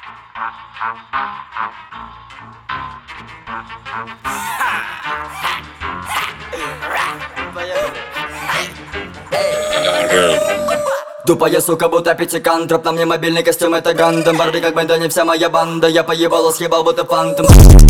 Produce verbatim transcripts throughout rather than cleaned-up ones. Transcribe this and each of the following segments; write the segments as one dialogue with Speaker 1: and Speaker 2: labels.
Speaker 1: Тупая сука, будто пятикантроп. На мне мобильный костюм, это Гандам. Барби как банда, не вся моя банда. Я поебало съебал, будто фантом.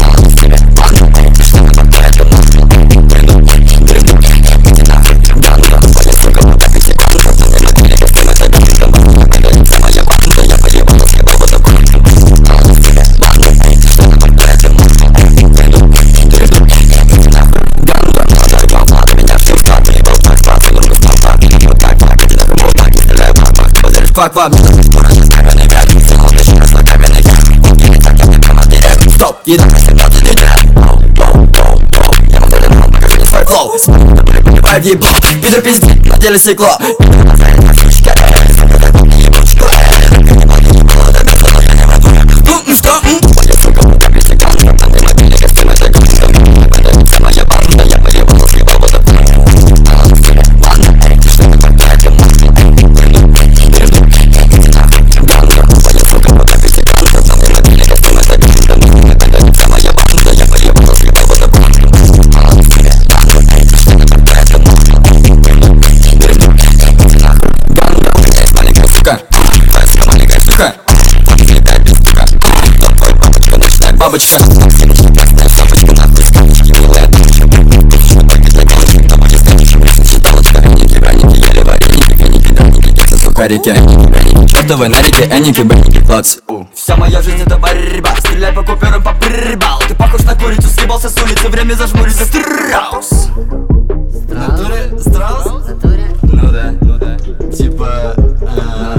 Speaker 1: Фак вам. Стоп, еда. Флоу. Погиб. Пидор пиздит, на деле стекло. Бабочка. Сухарики, чертовы нарики, эники, бэники, плац. Вся моя жизнь это борьба. Стреляй по куперам, по прибал. Ты похож на курицу, съебался с улицы. Время зажмуриться, страус. Натуре, страус? Ну да, ну да. Типа, ну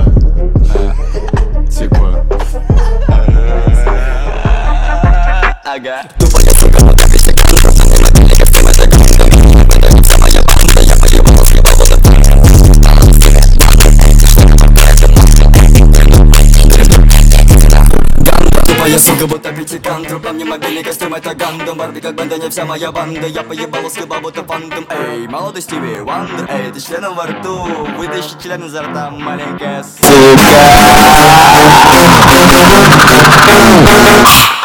Speaker 1: да. Типа. Ага. Тупая сука, вот так весь так контроль. На мне мобильный костюм, это Гандам. Это не вся моя банда. Я поебал, съебал, вот это. Тупая сука, будто пятикантроп. На мне мобильный костюм, это Гандам. Барби как банда, не вся моя банда. Я поебал, съебал, будто фантом. Эй, молодость тебе, Вандер. Эй, ты членом во рту. Вытащи член изо рта, маленькая сука.